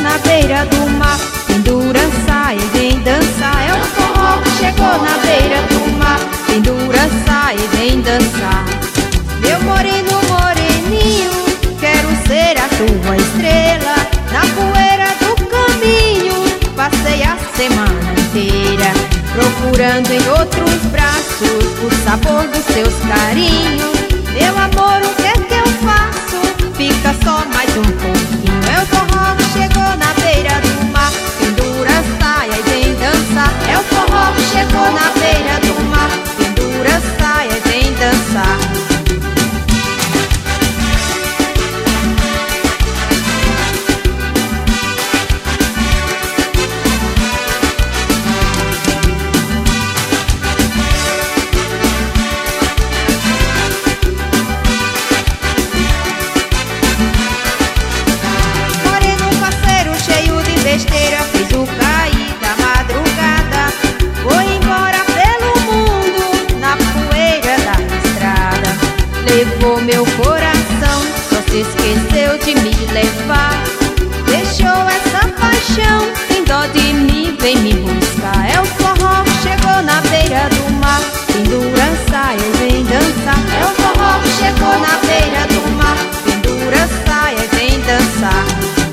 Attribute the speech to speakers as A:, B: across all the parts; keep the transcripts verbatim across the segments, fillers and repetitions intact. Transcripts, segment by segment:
A: na beira do mar, pendura a saia e vem dançar. É o forró que chegou na beira do mar, pendura a saia e vem dançar. Meu moreno, moreninho, quero ser a tua estrela. Na poeira do caminho passei a semana inteira, procurando em outros braços o sabor dos seus carinhos. Meu amor, o que é que eu faço? Fica só mais um pouquinho. É o forró que chegou na beira do mar, pendura a saia e vem dançar. É o forró que chegou na beira do mar, pendura a saia e vem dançar. Besteira, fez o cair da madrugada, foi embora pelo mundo na poeira da estrada. Levou meu coração, só se esqueceu de me levar. Deixou essa paixão, tem dó de mim, vem me buscar. É o forró que chegou na beira do mar, pendura a saia e vem dançar. É o forró que chegou na beira do mar, pendura a saia e vem dançar.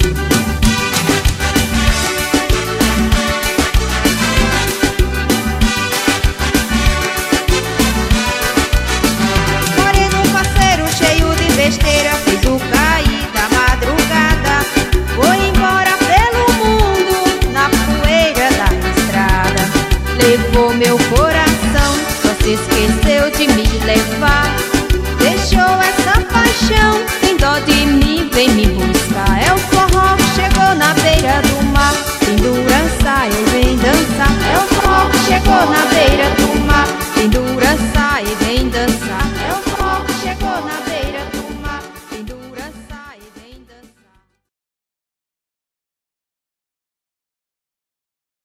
A: Besteira, fez o cair da madrugada, foi embora pelo mundo na poeira da estrada. Levou meu coração, só se esqueceu de me levar. Deixou essa paixão, tem dó de mim, vem me buscar. É o forró que chegou na beira do